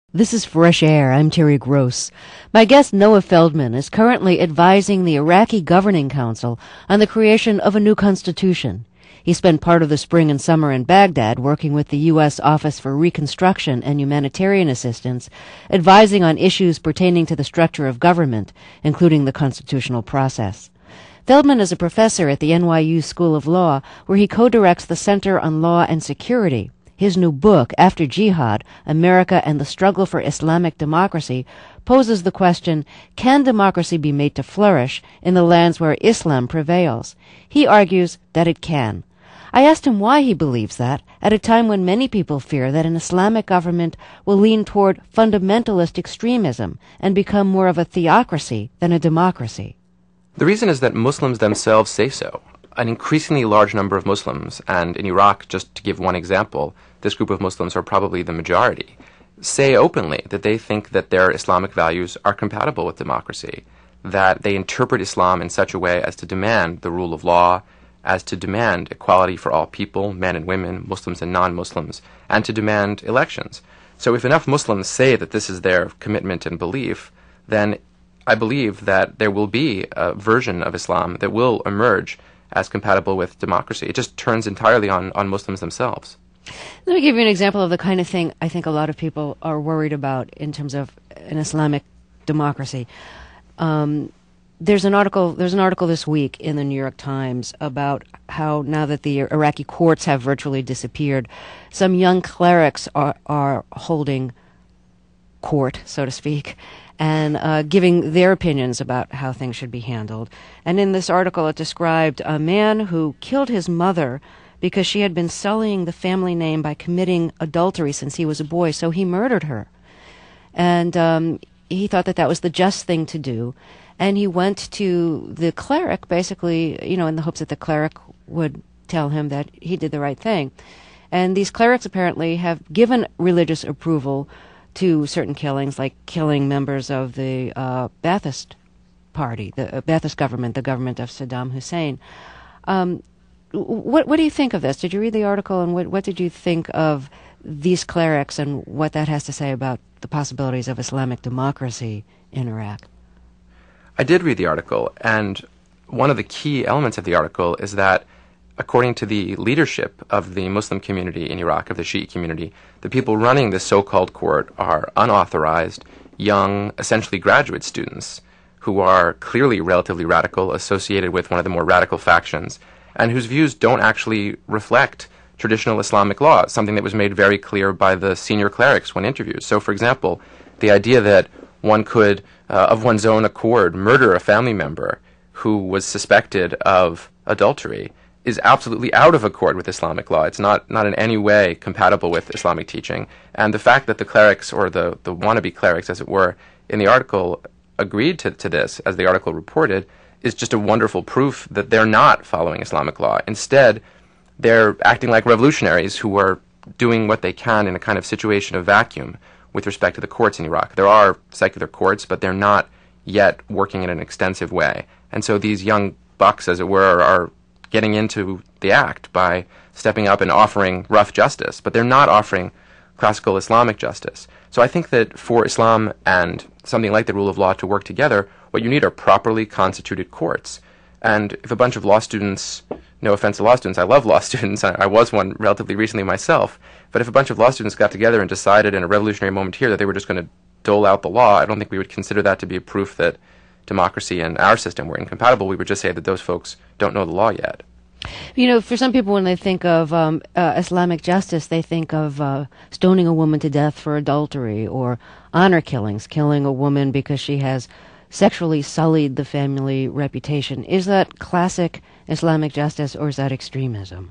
This is Fresh Air. I'm Terry Gross. My guest, Noah Feldman, is currently advising the Iraqi Governing Council on the creation of a new constitution. He spent part of the spring and summer in Baghdad working with the U.S. Office for Reconstruction and Humanitarian Assistance, advising on issues pertaining to the structure of government, including the constitutional process. Feldman is a professor at the NYU School of Law, where he co-directs the Center on Law and Security. His new book, After Jihad, America and the Struggle for Islamic Democracy, poses the question, can democracy be made to flourish in the lands where Islam prevails? He argues that it can. I asked him why he believes that, at a time when many people fear that an Islamic government will lean toward fundamentalist extremism and become more of a theocracy than a democracy. The reason is that Muslims themselves say so. An increasingly large number of Muslims, and in Iraq, just to give one example, this group of Muslims are probably the majority, say openly that they think that their Islamic values are compatible with democracy, that they interpret Islam in such a way as to demand the rule of law, as to demand equality for all people, men and women, Muslims and non-Muslims, and to demand elections. So if enough Muslims say that this is their commitment and belief, then I believe that there will be a version of Islam that will emerge as compatible with democracy. It just turns entirely on Muslims themselves. Let me give you an example of the kind of thing I think a lot of people are worried about in terms of an Islamic democracy. There's an article this week in the New York Times about how now that the Iraqi courts have virtually disappeared, some young clerics are holding court, so to speak, and giving their opinions about how things should be handled. And in this article, it described a man who killed his mother because she had been sullying the family name by committing adultery since he was a boy, so he murdered her. And he thought that was the just thing to do. And he went to the cleric, basically, in the hopes that the cleric would tell him that he did the right thing. And these clerics apparently have given religious approval to certain killings, like killing members of the Ba'athist party, the Ba'athist government, the government of Saddam Hussein. What do you think of this? Did you read the article, and what did you think of these clerics and what that has to say about the possibilities of Islamic democracy in Iraq? I did read the article, and one of the key elements of the article is that according to the leadership of the Muslim community in Iraq, of the Shiite community, the people running this so-called court are unauthorized, young, essentially graduate students who are clearly relatively radical, associated with one of the more radical factions, and whose views don't actually reflect traditional Islamic law, something that was made very clear by the senior clerics when interviewed. So, for example, the idea that one could, of one's own accord, murder a family member who was suspected of adultery is absolutely out of accord with Islamic law. It's not in any way compatible with Islamic teaching. And the fact that the clerics, or the wannabe clerics, as it were, in the article agreed to this, as the article reported, is just a wonderful proof that they're not following Islamic law. Instead, they're acting like revolutionaries who are doing what they can in a kind of situation of vacuum with respect to the courts in Iraq. There are secular courts, but they're not yet working in an extensive way. And so these young bucks, as it were, are getting into the act by stepping up and offering rough justice, but they're not offering classical Islamic justice. So I think that for Islam and something like the rule of law to work together, what you need are properly constituted courts. And if a bunch of law students, no offense to law students, I love law students, I was one relatively recently myself, but if a bunch of law students got together and decided in a revolutionary moment here that they were just going to dole out the law, I don't think we would consider that to be a proof that democracy and our system were incompatible. We would just say that those folks don't know the law yet. For some people, when they think of Islamic justice, they think of stoning a woman to death for adultery, or honor killings, killing a woman because she has sexually sullied the family reputation. Is that classic Islamic justice, or is that extremism?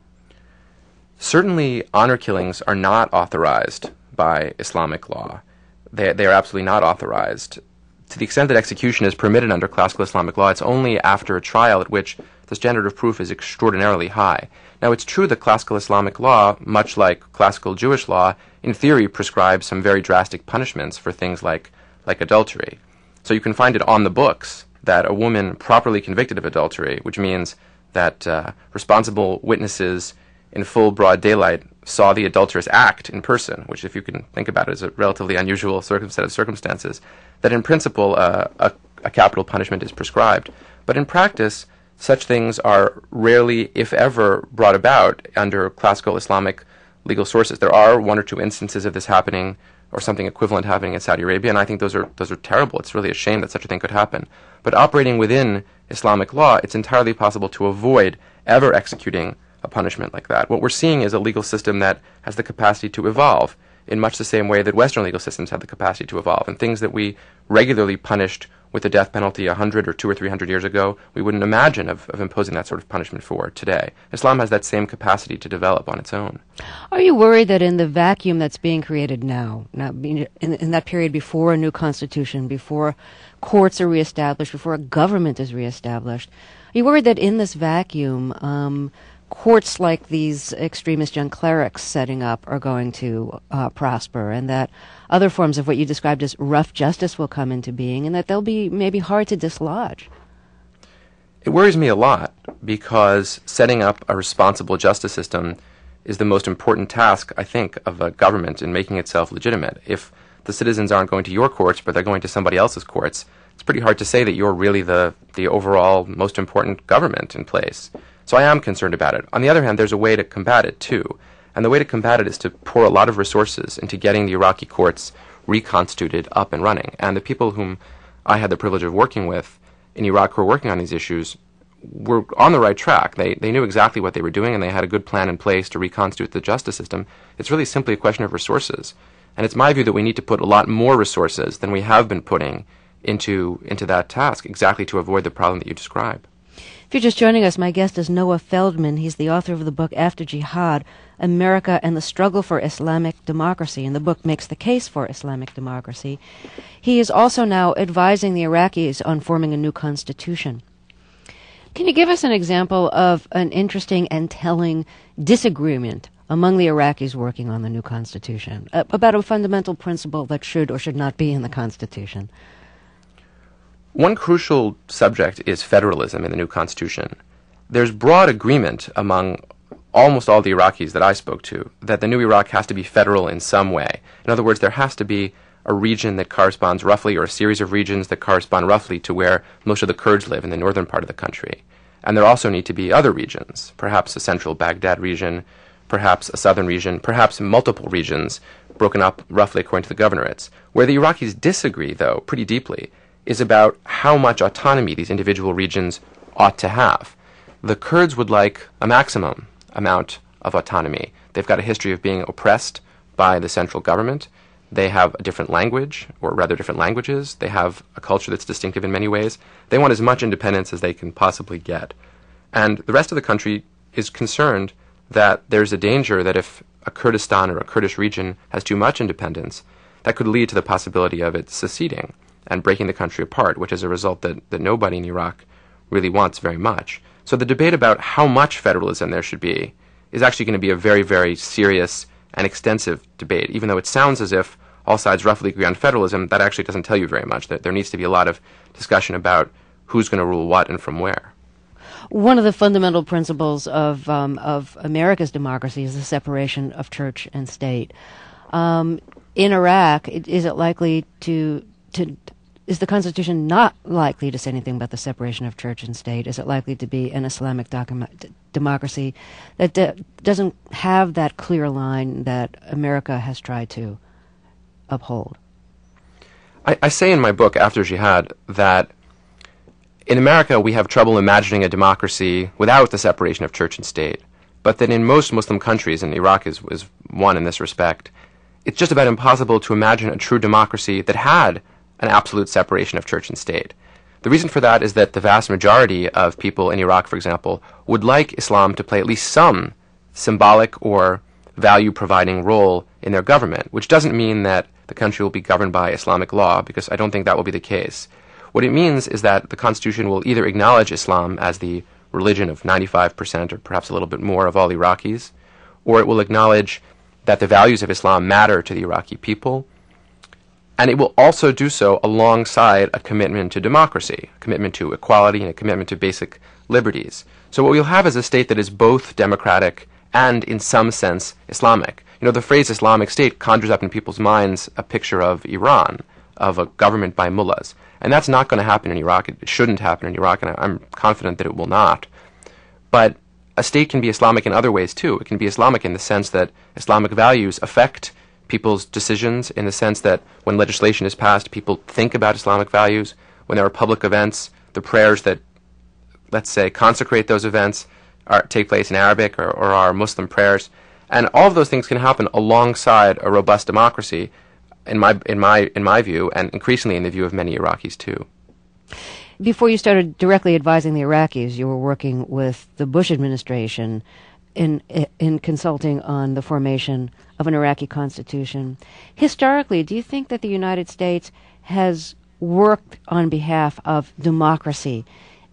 Certainly, honor killings are not authorized by Islamic law. They are absolutely not authorized. To the extent that execution is permitted under classical Islamic law, it's only after a trial at which the standard of proof is extraordinarily high. Now, it's true that classical Islamic law, much like classical Jewish law, in theory prescribes some very drastic punishments for things like adultery. So you can find it on the books that a woman properly convicted of adultery, which means that responsible witnesses in full broad daylight saw the adulterous act in person, which, if you can think about it, is a relatively unusual set of circumstances, that in principle a capital punishment is prescribed. But in practice, such things are rarely, if ever, brought about under classical Islamic legal sources. There are one or two instances of this happening, or something equivalent happening in Saudi Arabia, and I think those are terrible. It's really a shame that such a thing could happen. But operating within Islamic law, it's entirely possible to avoid ever executing a punishment like that. What we're seeing is a legal system that has the capacity to evolve in much the same way that Western legal systems have the capacity to evolve. And things that we regularly punished with the death penalty 100 or 200 or 300 years ago, we wouldn't imagine of imposing that sort of punishment for today. Islam has that same capacity to develop on its own. Are you worried that in the vacuum that's being created now in that period before a new constitution, before courts are reestablished, before a government is reestablished, are you worried that in this vacuum, courts like these extremist young clerics setting up are going to prosper, and that other forms of what you described as rough justice will come into being, and that they'll be maybe hard to dislodge? It worries me a lot, because setting up a responsible justice system is the most important task, I think, of a government in making itself legitimate. If the citizens aren't going to your courts, but they're going to somebody else's courts, it's pretty hard to say that you're really the overall most important government in place. So I am concerned about it. On the other hand, there's a way to combat it, too. And the way to combat it is to pour a lot of resources into getting the Iraqi courts reconstituted, up and running. And the people whom I had the privilege of working with in Iraq who were working on these issues were on the right track. They knew exactly what they were doing, and they had a good plan in place to reconstitute the justice system. It's really simply a question of resources. And it's my view that we need to put a lot more resources than we have been putting into that task, exactly to avoid the problem that you describe. If you're just joining us, my guest is Noah Feldman. He's the author of the book After Jihad, America and the Struggle for Islamic Democracy, and the book makes the case for Islamic democracy. He is also now advising the Iraqis on forming a new constitution. Can you give us an example of an interesting and telling disagreement among the Iraqis working on the new constitution about a fundamental principle that should or should not be in the constitution? One crucial subject is federalism in the new constitution. There's broad agreement among almost all the Iraqis that I spoke to that the new Iraq has to be federal in some way. In other words, there has to be a region that corresponds roughly, or a series of regions that correspond roughly to where most of the Kurds live in the northern part of the country. And there also need to be other regions, perhaps a central Baghdad region, perhaps a southern region, perhaps multiple regions broken up roughly according to the governorates. Where the Iraqis disagree, though, pretty deeply, is about how much autonomy these individual regions ought to have. The Kurds would like a maximum amount of autonomy. They've got a history of being oppressed by the central government. They have a different language, or rather different languages. They have a culture that's distinctive in many ways. They want as much independence as they can possibly get. And the rest of the country is concerned that there's a danger that if a Kurdistan or a Kurdish region has too much independence, that could lead to the possibility of it seceding and breaking the country apart, which is a result that nobody in Iraq really wants very much. So the debate about how much federalism there should be is actually going to be a very, very serious and extensive debate. Even though it sounds as if all sides roughly agree on federalism, that actually doesn't tell you very much. That there needs to be a lot of discussion about who's going to rule what and from where. One of the fundamental principles of America's democracy is the separation of church and state. In Iraq, is it likely is the Constitution not likely to say anything about the separation of church and state? Is it likely to be an Islamic democracy that doesn't have that clear line that America has tried to uphold? I say in my book, After Jihad, that in America we have trouble imagining a democracy without the separation of church and state, but that in most Muslim countries, and Iraq is one in this respect, it's just about impossible to imagine a true democracy that had an absolute separation of church and state. The reason for that is that the vast majority of people in Iraq, for example, would like Islam to play at least some symbolic or value-providing role in their government, which doesn't mean that the country will be governed by Islamic law, because I don't think that will be the case. What it means is that the Constitution will either acknowledge Islam as the religion of 95% or perhaps a little bit more of all Iraqis, or it will acknowledge that the values of Islam matter to the Iraqi people, and it will also do so alongside a commitment to democracy, a commitment to equality, and a commitment to basic liberties. So what we'll have is a state that is both democratic and in some sense Islamic. You know, the phrase Islamic State conjures up in people's minds a picture of Iran, of a government by mullahs. And that's not going to happen in Iraq. It shouldn't happen in Iraq, and I'm confident that it will not. But a state can be Islamic in other ways, too. It can be Islamic in the sense that Islamic values affect people's decisions, in the sense that when legislation is passed, people think about Islamic values. When there are public events, the prayers that, let's say, consecrate those events take place in Arabic or are Muslim prayers. And all of those things can happen alongside a robust democracy, in my view, and increasingly in the view of many Iraqis too. Before you started directly advising the Iraqis, you were working with the Bush administration in consulting on the formation of an Iraqi constitution. Historically, do you think that the United States has worked on behalf of democracy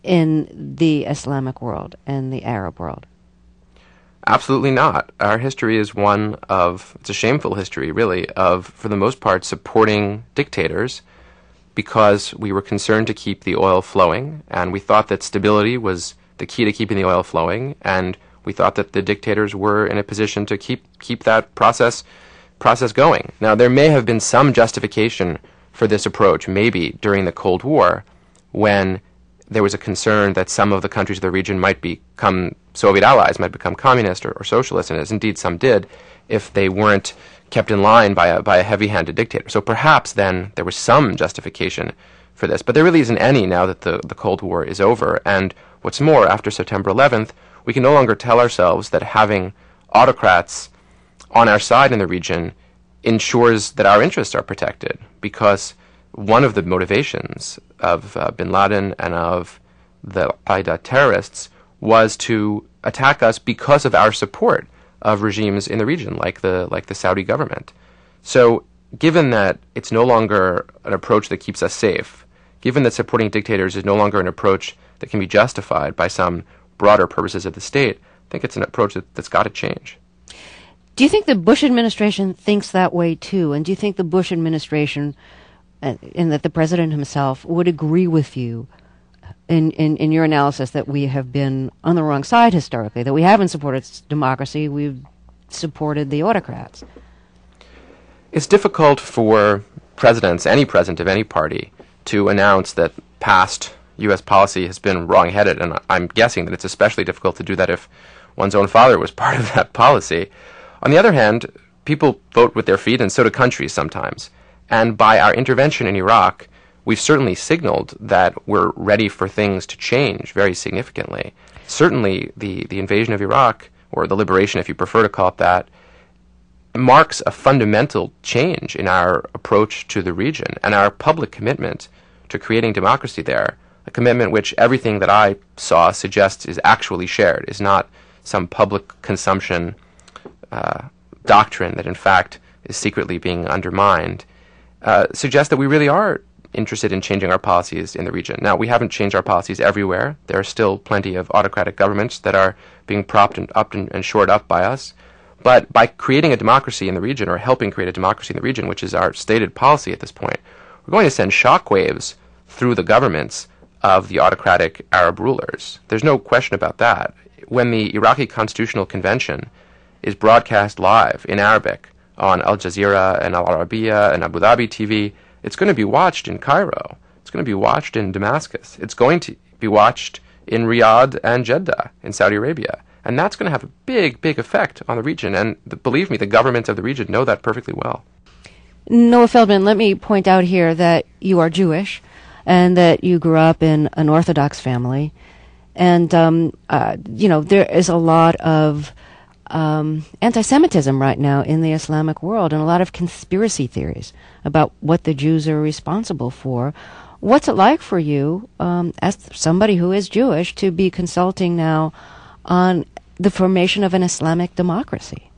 in the Islamic world and the Arab world? Absolutely not. Our history is one of, it's a shameful history, really, of, for the most part, supporting dictators because we were concerned to keep the oil flowing, and we thought that stability was the key to keeping the oil flowing, and we thought that the dictators were in a position to keep that process going. Now, there may have been some justification for this approach, maybe during the Cold War, when there was a concern that some of the countries of the region might become Soviet allies, might become communist or socialist, and as indeed some did, if they weren't kept in line by a heavy-handed dictator. So perhaps then there was some justification for this, but there really isn't any now that the Cold War is over. And what's more, after September 11th, we can no longer tell ourselves that having autocrats on our side in the region ensures that our interests are protected, because one of the motivations of bin Laden and of the Al-Qaeda terrorists was to attack us because of our support of regimes in the region, like the Saudi government. So given that it's no longer an approach that keeps us safe, given that supporting dictators is no longer an approach that can be justified by some broader purposes of the state, I think it's an approach that's got to change. Do you think the Bush administration thinks that way too? And do you think the Bush administration, and that the president himself, would agree with you in your analysis that we have been on the wrong side historically, that we haven't supported democracy, we've supported the autocrats? It's difficult for presidents, any president of any party, to announce that past U.S. policy has been wrong-headed, and I'm guessing that it's especially difficult to do that if one's own father was part of that policy. On the other hand, people vote with their feet, and so do countries sometimes. And by our intervention in Iraq, we've certainly signaled that we're ready for things to change very significantly. Certainly, the invasion of Iraq, or the liberation, if you prefer to call it that, marks a fundamental change in our approach to the region and our public commitment to creating democracy there, a commitment which everything that I saw suggests is actually shared, is not some public consumption doctrine that in fact is secretly being undermined, suggests that we really are interested in changing our policies in the region. Now, we haven't changed our policies everywhere. There are still plenty of autocratic governments that are being propped and shored up by us. But by creating a democracy in the region, or helping create a democracy in the region, which is our stated policy at this point, we're going to send shockwaves through the governments of the autocratic Arab rulers. There's no question about that. When the Iraqi Constitutional Convention is broadcast live in Arabic on Al Jazeera and Al Arabiya and Abu Dhabi TV, it's going to be watched in Cairo. It's going to be watched in Damascus. It's going to be watched in Riyadh and Jeddah in Saudi Arabia. And that's going to have a big, big effect on the region. And believe me, the governments of the region know that perfectly well. Noah Feldman, let me point out here that you are Jewish and that you grew up in an Orthodox family. And, there is a lot of anti-Semitism right now in the Islamic world, and a lot of conspiracy theories about what the Jews are responsible for. What's it like for you, as somebody who is Jewish, to be consulting now on the formation of an Islamic democracy?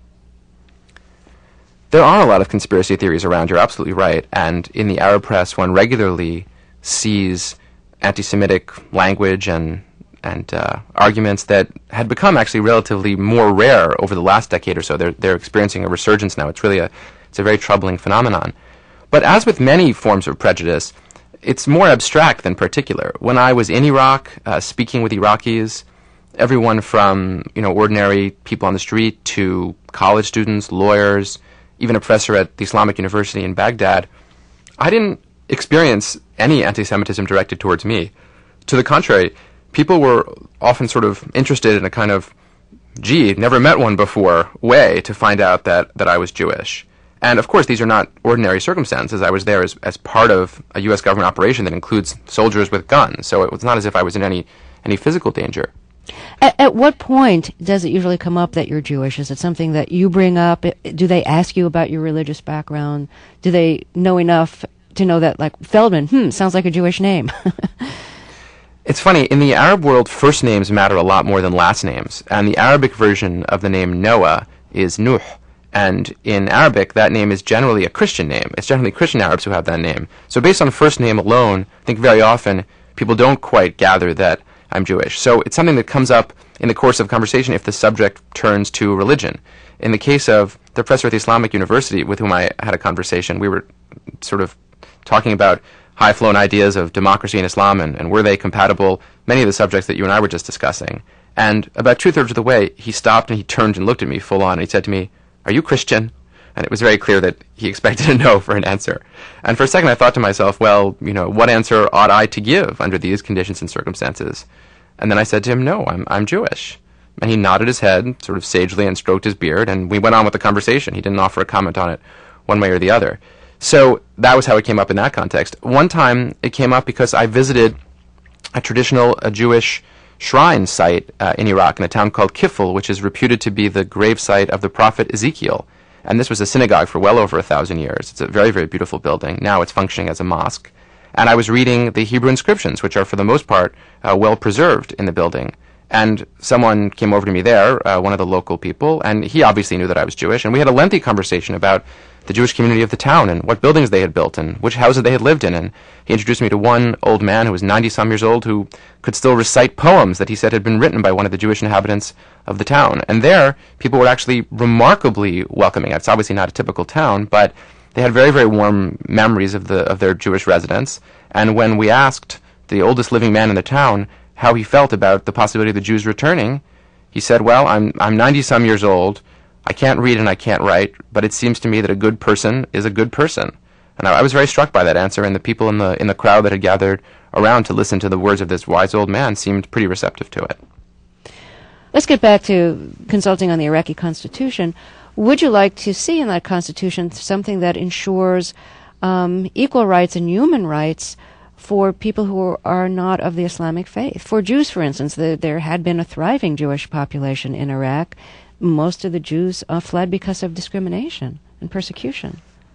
There are a lot of conspiracy theories around, you're absolutely right, and in the Arab press one regularly sees anti-Semitic language and arguments that had become actually relatively more rare over the last decade or so. They're experiencing a resurgence now. It's a very troubling phenomenon. But as with many forms of prejudice, it's more abstract than particular. When I was in Iraq, speaking with Iraqis, everyone from, ordinary people on the street to college students, lawyers, even a professor at the Islamic University in Baghdad, I didn't experience any anti-Semitism directed towards me. To the contrary, people were often sort of interested in a kind of, gee, never met one before way to find out that I was Jewish. And of course, these are not ordinary circumstances. I was there as part of a U.S. government operation that includes soldiers with guns, so it was not as if I was in any physical danger. At what point does it usually come up that you're Jewish? Is it something that you bring up? Do they ask you about your religious background? Do they know enough to know that, like, Feldman, sounds like a Jewish name? It's funny, in the Arab world, first names matter a lot more than last names, and the Arabic version of the name Noah is Nuh, and in Arabic, that name is generally a Christian name. It's generally Christian Arabs who have that name. So based on first name alone, I think very often people don't quite gather that I'm Jewish. So it's something that comes up in the course of conversation if the subject turns to religion. In the case of the professor at the Islamic University with whom I had a conversation, we were sort of talking about high-flown ideas of democracy and Islam and were they compatible, many of the subjects that you and I were just discussing. And about two-thirds of the way, he stopped and he turned and looked at me full on and he said to me, "Are you Christian?" And it was very clear that he expected a no for an answer. And for a second I thought to myself, well, what answer ought I to give under these conditions and circumstances? And then I said to him, no, I'm Jewish. And he nodded his head sort of sagely and stroked his beard, and we went on with the conversation. He didn't offer a comment on it one way or the other. So that was how it came up in that context. One time it came up because I visited a traditional Jewish shrine site in Iraq, in a town called Kifl, which is reputed to be the gravesite of the prophet Ezekiel. And this was a synagogue for well over 1,000 years. It's a very, very beautiful building. Now it's functioning as a mosque. And I was reading the Hebrew inscriptions, which are for the most part well preserved in the building. And someone came over to me there, one of the local people, and he obviously knew that I was Jewish. And we had a lengthy conversation about the Jewish community of the town and what buildings they had built and which houses they had lived in. And he introduced me to one old man who was 90-some years old who could still recite poems that he said had been written by one of the Jewish inhabitants of the town. And there, people were actually remarkably welcoming. It's obviously not a typical town, but they had very, very warm memories of their Jewish residents. And when we asked the oldest living man in the town how he felt about the possibility of the Jews returning, he said, well, I'm 90-some years old. I can't read and I can't write, but it seems to me that a good person is a good person. And I was very struck by that answer, and the people in the crowd that had gathered around to listen to the words of this wise old man seemed pretty receptive to it. Let's get back to consulting on the Iraqi constitution. Would you like to see in that constitution something that ensures equal rights and human rights for people who are not of the Islamic faith? For Jews, for instance, there had been a thriving Jewish population in Iraq. Most of the Jews fled because of discrimination and persecution.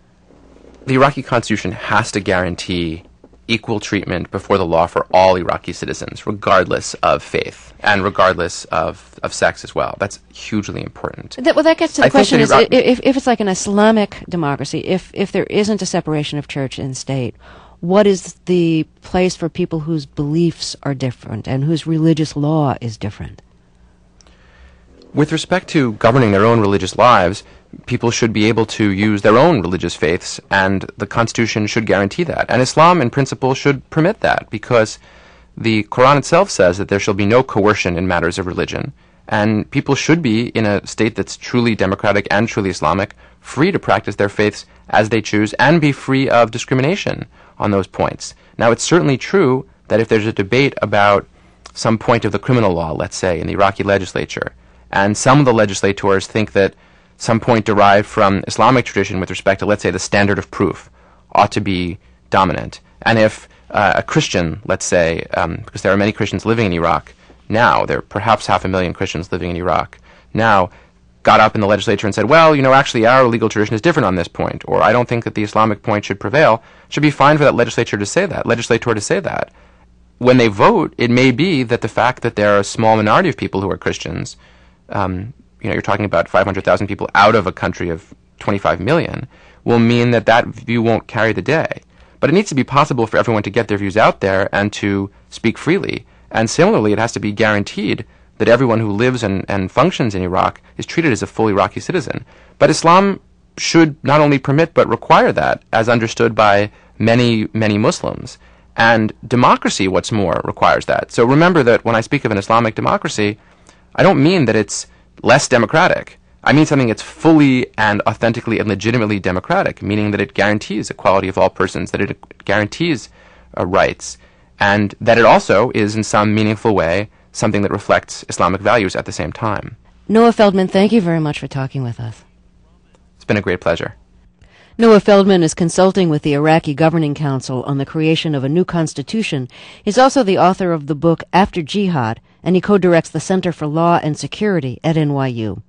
The Iraqi constitution has to guarantee equal treatment before the law for all Iraqi citizens, regardless of faith and regardless of sex as well. That's hugely important. That gets to the question, is if it's like an Islamic democracy, if there isn't a separation of church and state, what is the place for people whose beliefs are different and whose religious law is different? With respect to governing their own religious lives, people should be able to use their own religious faiths, and the Constitution should guarantee that. And Islam, in principle, should permit that, because the Quran itself says that there shall be no coercion in matters of religion, and people should be, in a state that's truly democratic and truly Islamic, free to practice their faiths as they choose and be free of discrimination on those points. Now, it's certainly true that if there's a debate about some point of the criminal law, let's say, in the Iraqi legislature, and some of the legislators think that some point derived from Islamic tradition with respect to, let's say, the standard of proof ought to be dominant. And if a Christian, let's say, because there are many Christians living in Iraq now, there are perhaps 500,000 Christians living in Iraq now, got up in the legislature and said, well, actually our legal tradition is different on this point, or I don't think that the Islamic point should prevail, it should be fine for that legislator to say that. When they vote, it may be that the fact that there are a small minority of people who are Christians, you're talking about 500,000 people out of a country of 25 million, will mean that view won't carry the day. But it needs to be possible for everyone to get their views out there and to speak freely. And similarly, it has to be guaranteed that everyone who lives and functions in Iraq is treated as a full Iraqi citizen. But Islam should not only permit but require that, as understood by many, many Muslims. And democracy, what's more, requires that. So remember that when I speak of an Islamic democracy, I don't mean that it's less democratic. I mean something that's fully and authentically and legitimately democratic, meaning that it guarantees equality of all persons, that it guarantees rights, and that it also is in some meaningful way something that reflects Islamic values at the same time. Noah Feldman, thank you very much for talking with us. It's been a great pleasure. Noah Feldman is consulting with the Iraqi Governing Council on the creation of a new constitution. He's also the author of the book After Jihad, and he co-directs the Center for Law and Security at NYU.